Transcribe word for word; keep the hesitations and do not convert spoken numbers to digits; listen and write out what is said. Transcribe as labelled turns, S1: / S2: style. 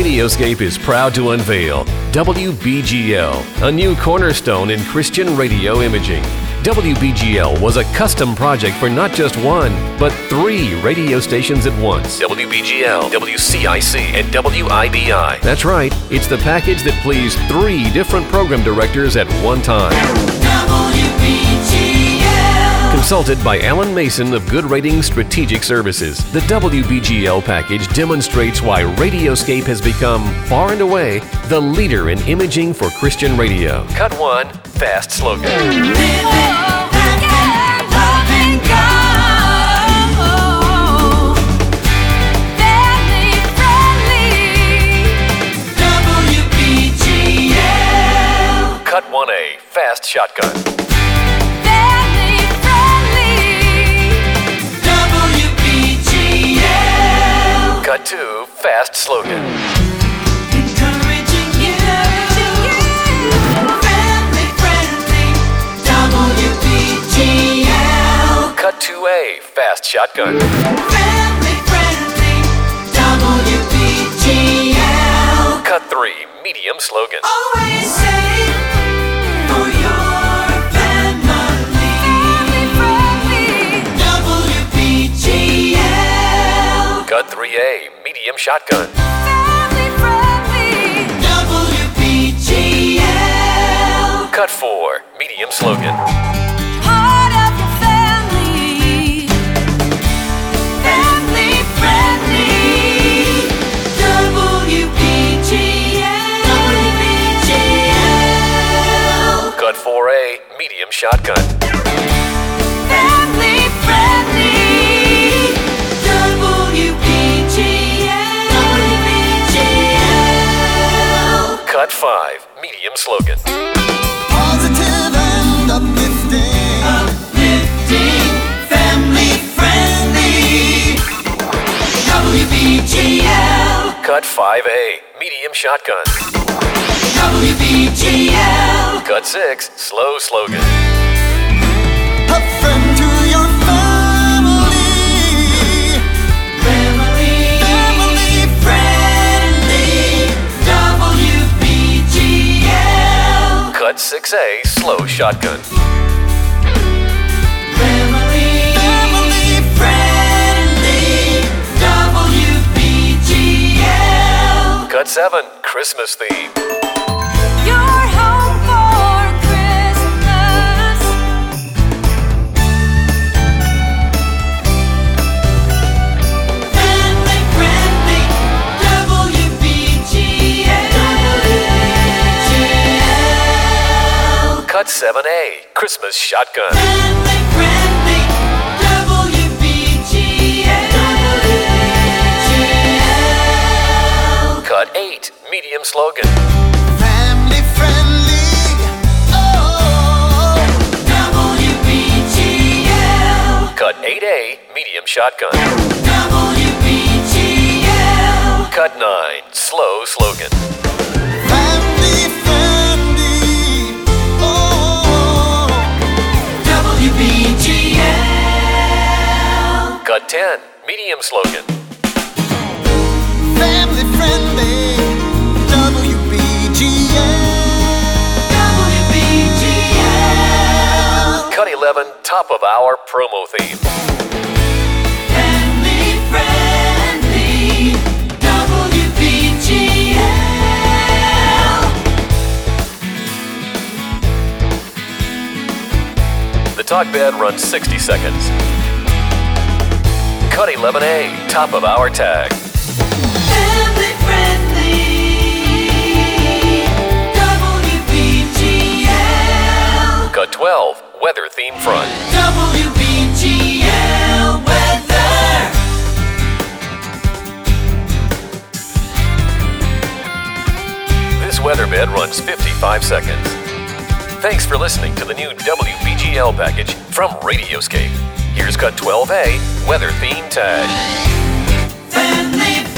S1: Radioscape is proud to unveil W B G L, a new cornerstone in Christian radio imaging. W B G L was a custom project for not just one, but three radio stations at once. W B G L, W C I C, and W I B I. That's right, it's the package that pleased three different program directors at one time.
S2: W B G L.
S1: Consulted by Alan Mason of Good Ratings Strategic Services, the W B G L package demonstrates why Radioscape has become, far and away, the leader in imaging for Christian radio. Cut one, fast slogan. Cut one A, fast shotgun.
S2: Family friendly. W B G L.
S1: Cut two, fast slogan.
S2: Encouraging you. Family friendly. W B G L.
S1: Cut two A, fast shotgun.
S2: Family friendly. W B G L.
S1: Cut three, medium slogan.
S2: Always safe for your family. Family friendly. W B G L.
S1: Cut three A, medium shotgun.
S2: Family friendly. W B G L.
S1: Cut four, medium slogan.
S2: Part of your family. Family friendly. W B G L. W B G L.
S1: Cut four A, medium shotgun.
S2: Family friendly. W B G L. W B G L.
S1: Cut five, medium slogan.
S3: Positive and uplifting.
S2: Uplifting. Family friendly. W B G L.
S1: Cut five A, medium shotgun.
S2: W B G L.
S1: Cut six, slow slogan.
S3: A friend to your family.
S2: Family.
S3: Family
S2: Friendly. W B G L.
S1: Cut six A, slow shotgun.
S2: Family.
S3: Family
S2: Friendly. W B G L.
S1: Cut seven, Christmas theme.
S2: Your home for Christmas. Family friendly. W B G L.
S1: Cut seven A, Christmas shotgun.
S2: Family friendly. W B G L.
S1: Cut eight, medium slogan.
S3: family friendly. Oh,
S2: W B G L.
S1: Cut eight A, medium shotgun.
S2: W B G L.
S1: Cut nine, slow slogan.
S3: family friendly. Oh,
S2: W B G L.
S1: Cut ten, medium slogan.
S3: family friendly. W B G L.
S2: W B G L.
S1: Cut eleven, top of hour promo theme.
S2: Family friendly. W B G L.
S1: The talk bed runs sixty seconds. Cut eleven A, top of hour tag.
S2: Family friendly. W B G L.
S1: Cut twelve, weather theme front.
S2: W B G L weather.
S1: This weather bed runs fifty-five seconds. Thanks for listening to the new W B G L package from Radioscape. Here's cut twelve A, weather theme tag.
S2: Family